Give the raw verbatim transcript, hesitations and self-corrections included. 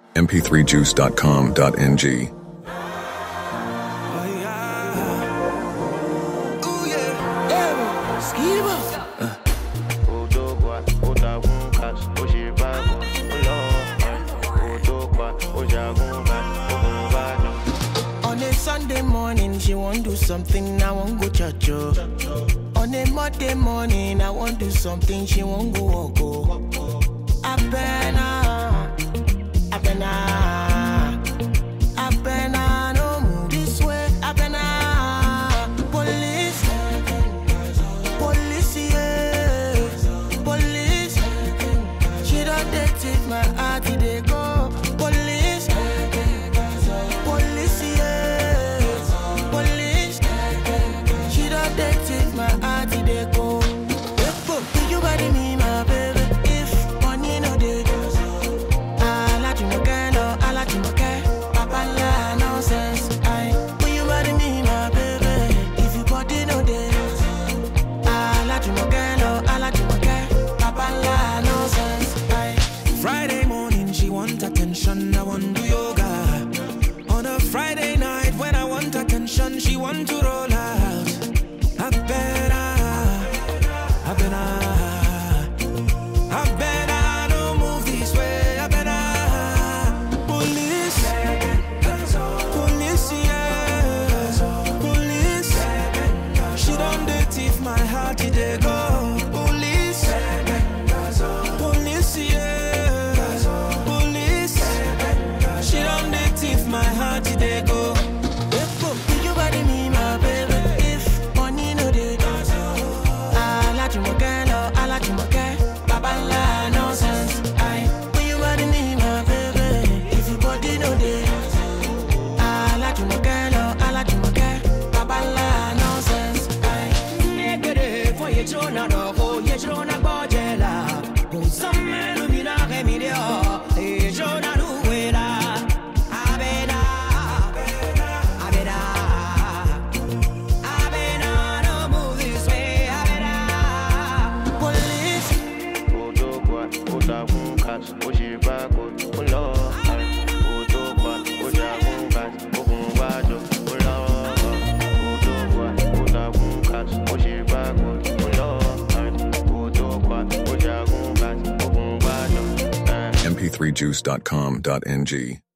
m p three juice dot com dot n g. On a Sunday morning, she won't do something, I won't go church. Oh. On a Monday morning, I won't do something, she won't go walk. Oh. I better, I better, I better no move this way. I better police, police, yeah, police. She don't take my heart, they go police, police, yeah, police. She don't take my heart, they go. If you body me, my baby. I want to yoga. On a Friday night when I want attention, she want to roll out. I better, I better, I better don't move this way. I better police, police, yeah, police. She don't date if my heart they go. Police, police, yeah. My heart they go. If you body me, my baby. If money no dey, I like you again, I like you again. Papa la nonsense. I when you body me, my baby. If you body no dey, I like you again, I like you again. Papa la nonsense. I negere for you chona no, for you chona bojela. Go some man me na remedio. E chona luela. m p three juice dot com dot n g.